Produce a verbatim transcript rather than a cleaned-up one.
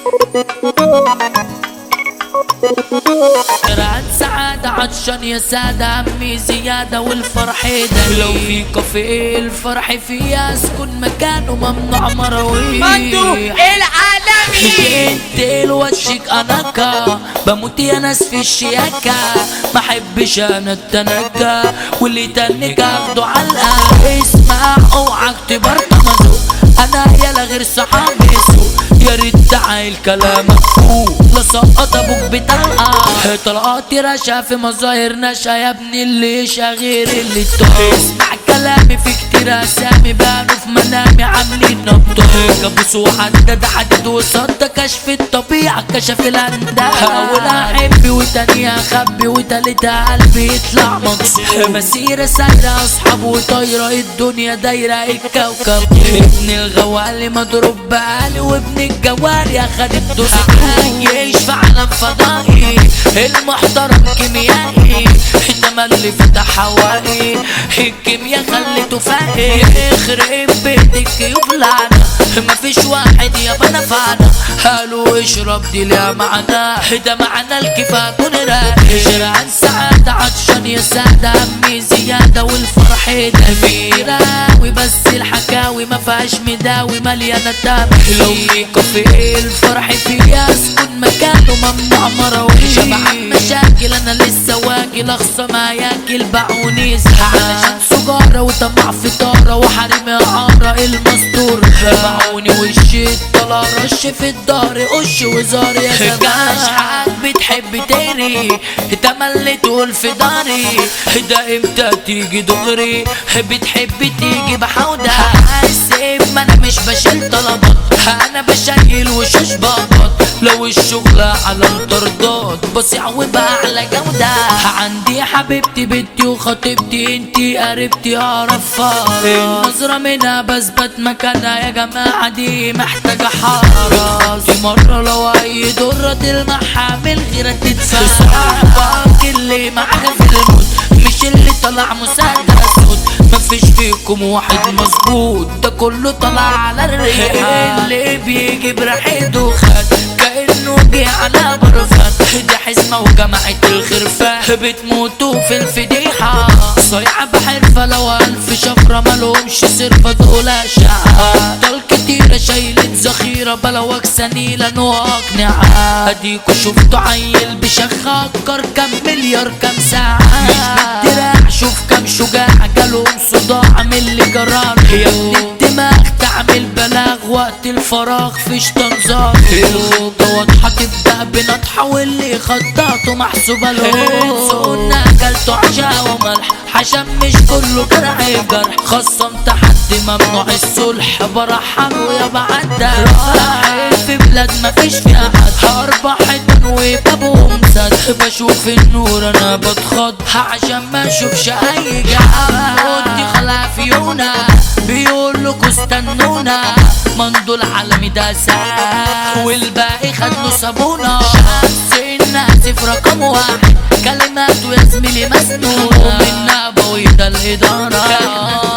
رعد سعادة عطشان يا سادة همي زيادة والفرح دليل. لو في كافيه الفرح فيه اسكن مكانه ممنوع مراويح. مندو العالمي انت وشك اناكا بموت يا ناس في الشياكة ما حبش انا التنكة واللي تنك اخده علقة. اسمع اوعك تبرطمزو انا يلا غير صحابي سوق يا ريت تعايل كلامك فوق لسقط ابوك بطلقة. طلقاتي رشا في مظاهر نشا يا ابني اللي غير اللي تقول. اسمع كلامي في كتير اسامي بانوا في منامي عاملين نبض. كابوس وحدد حدد وصد كشف الطبيعة كشف الانداد. اول احب وتاني اخبي وتالتها قلبي يطلع مكسور. مسيرة سايرة اصحاب وطايرة الدنيا دايرة الكوكب. ابن الغوالي مضروب بقالي وابن الجواري اخد الدوس. عايش في عالم فضائي المحترم كيميائي تملي فتح هوائي الكيميا خليته فاقي. يخرب بيتك يفلعنا مفيش واحد يابا نفعنا. قالوا اشرب دي ليها معنى ده معنى الكفاح ونراقي. شرعا سعادة عطشان يا سادة همي زيادة والفرح ده فيراوي بس الحكاوي ما فيهاش مداوي مليانة تابع. لو في كافيه الفرح فيه اسكن مكانه ممنوع مراويح. شبع مشاكل انا لسه واكل اخصى ما ياكل باعوني علشان سجارة وطمع في طارة وحريم عارة المستور. باعوني وشي طلع رش في الدار قش وزار يا زمان. حق بتحب تاني تملي تقول في داري ده امتى تيجي دغري بتحب تيجي بحودة. حاسب ما انا مش بشيل طلبات انا بشيل وشوش بابط. لو الشغلة على الطردات بصيع وبأعلى جودة. عندي حبيبتي بنتي وخطيبتي انتي قريبتي اعرفها. النظرة منها بثبت مكانها يا جماعة دي محتاجة حرس. دي مرة لو اي ضرة تلمحها من غيرها تدفع. صاحبك اللي معاك في الموت مش اللي طلع مسدس. مفيش فيكم واحد مظبوط ده كله طلع على الريح. اللي بيجي بريحته خد كأنه جه على برفان. دي حزمة وجماعة الخرفان بتموتوا في الفضيحة. صيعة بحرفة لو ألف شفرة مالهمش صرفة دول أشعة. طال كتيرة شايلة ذخيرة بلوك سنيلة وأقنعة. أديكوا شفتوا عيل بشخة أكر كام مليار كام ساعة. مش بالدراع شوف كام شجاع جالهم صداع من اللي جرار. يا ابن الدماغ تعمل بلاغ وقت الفراغ فيش تنظار. الخطة واضحة تبدأ بنطحة واللي خطاته محسوبة له. سونا اكلته عشا وملح عشان مش كله جرح جرح. خصمت حد ممنوع الصلح برحمه يا بعدى. رايح في بلاد مفيش فيها حد اربع حيطان وبابهم سد. بشوف النور انا بتخض عشان ما اشوفش اي جعان. ودي خلع فيونا بيقولكوا استنونا. مندو العالمي ده ساق والباقي خدله صابونة. شمس الناسف رقم واحد كلماته يا زميلي مسنونة. من نبوي ده الإدارة